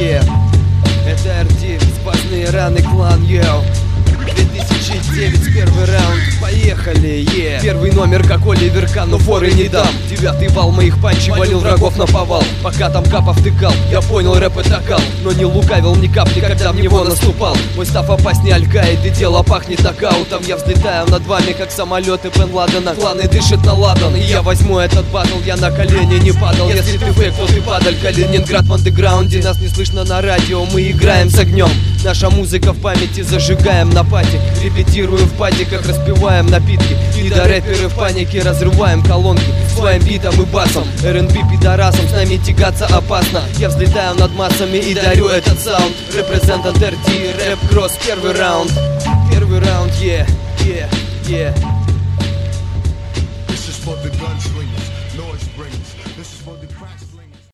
yeah. Это РД, бесспасные раны, клан, йоу. 2009, первый раунд, поехали, yeah. Первый номер, как Оливер Кан, но форы не дам. Девятый вал моих панчей валил врагов на повал. Пока там капа втыкал, я понял, рэп это кал. Но не лукавил ни капли, когда в него наступал. Мой став опаснее Аль-Каиды, дело пахнет нокаутом. Я взлетаю над вами, как самолеты Бен Ладена. Кланы дышат на ладан, и я возьму этот батл. Я на колени не падал, если ты фейк, то ты падаль. Калининград в андеграунде, нас не слышно на радио. Мы играем с огнем, наша музыка в памяти, зажигаем на пати. Репетируем в падиках, распиваем напитки. Пидорэперы в панике, разрываем колонки своим битом и басом. РНБ пидорасом, с нами тягаться опасно. Я взлетаю над массами и дарю этот саунд. Репрезентант РД, рэп-кросс, первый раунд. Первый раунд, yeah, yeah, yeah. This is for the